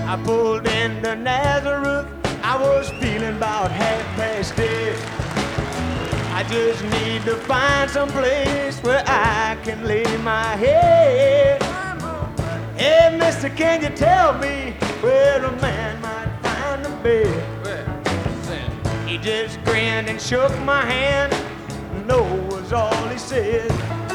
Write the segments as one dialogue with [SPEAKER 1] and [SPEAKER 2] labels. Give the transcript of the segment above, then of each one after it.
[SPEAKER 1] I pulled into Nazareth. I was feeling about 10:30. I just need to find some place where I can lay my head. Hey, mister, can you tell me where a man might find a bed? He just grinned and shook my hand. No was all he said.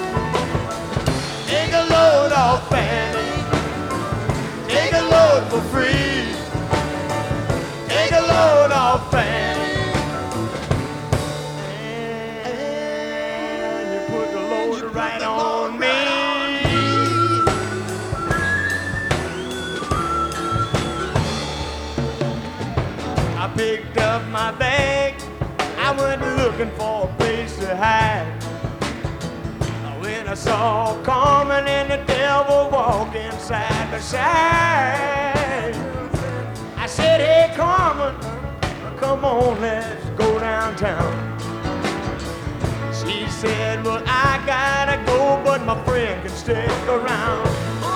[SPEAKER 1] Take a load off Fanny. Take a load for free. Take a load off Fanny. And you put the load right on me. I picked up my bag. I went looking for a place to hide. When I saw Carmen and the devil walking side by side, I said, hey Carmen, come on, let's go downtown. She said, well, I gotta go, but my friend can stick around.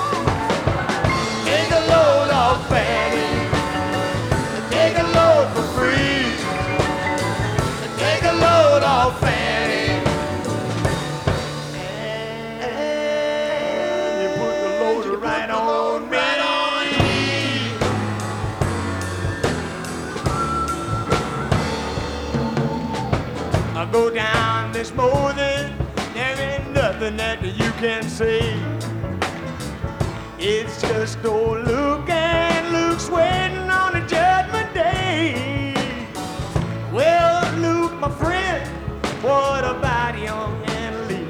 [SPEAKER 1] Take a load off Fanny. Take a load for free. Take a load off Fanny. And you put the load right on me. I go down this Moses, there ain't nothing that you can see. It's just old Luke, and Luke's waiting on the judgment day. Well, Luke, my friend, what about young Anna Lee?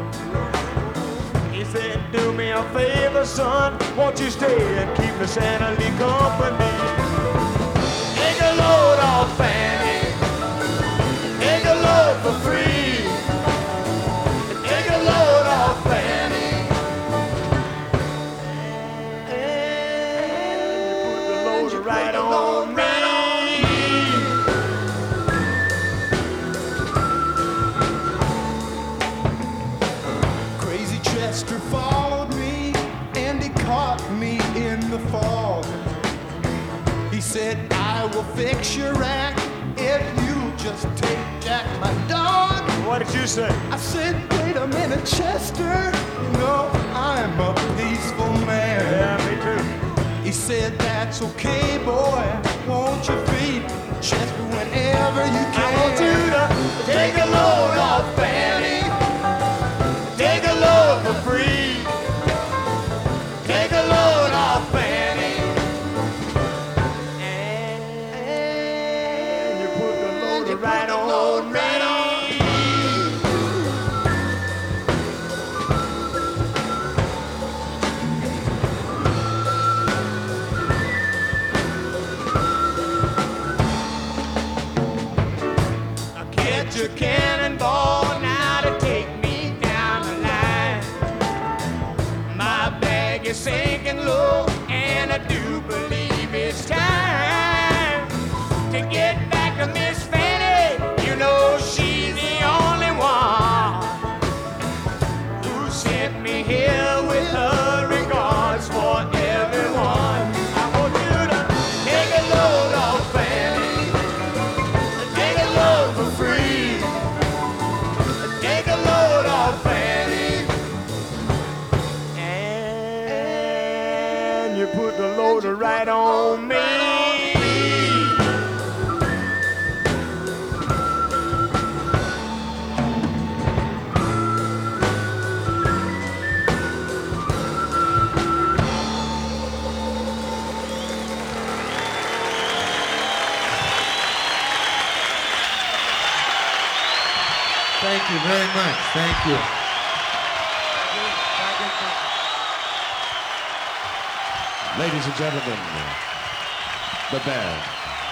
[SPEAKER 1] He said, do me a favor, son, won't you stay and keep Miss Anna Lee company? Take a load off Fanny. Take a load for free. Take a load off Fanny. And you put the load right on me.
[SPEAKER 2] Crazy Chester followed me and he caught me in the fog. He said, I will fix your act if you just take Jack, my dog.
[SPEAKER 1] What did you say?
[SPEAKER 2] I said, wait a minute, Chester. You know, I'm a peaceful man.
[SPEAKER 1] Yeah, me too.
[SPEAKER 2] He said, that's okay, boy. Won't you feed Chester whenever you can?
[SPEAKER 1] I want you to take a load off Fanny. Take a load for free. Take a load off Fanny. And you put the load right on me. Get your cannonball now to take me down the line. My bag is sinking low, and I do believe it's time to get back to Miss Fanny. You know she's the only one who sent me here with her regards for everyone. I want you to take a load off Fanny. Take a load for free. Take a load off Fanny. And you put the load right on me.
[SPEAKER 3] Thank you very much. Thank you.
[SPEAKER 4] Ladies and gentlemen, the band.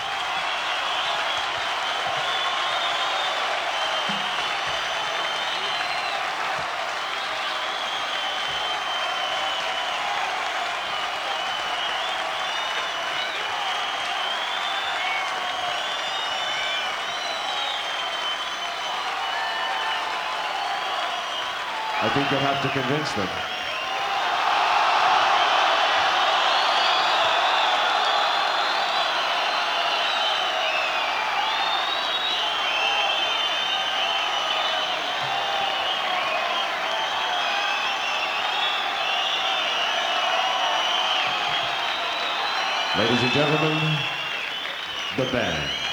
[SPEAKER 4] I think you'll have to convince them. Ladies and gentlemen, the band.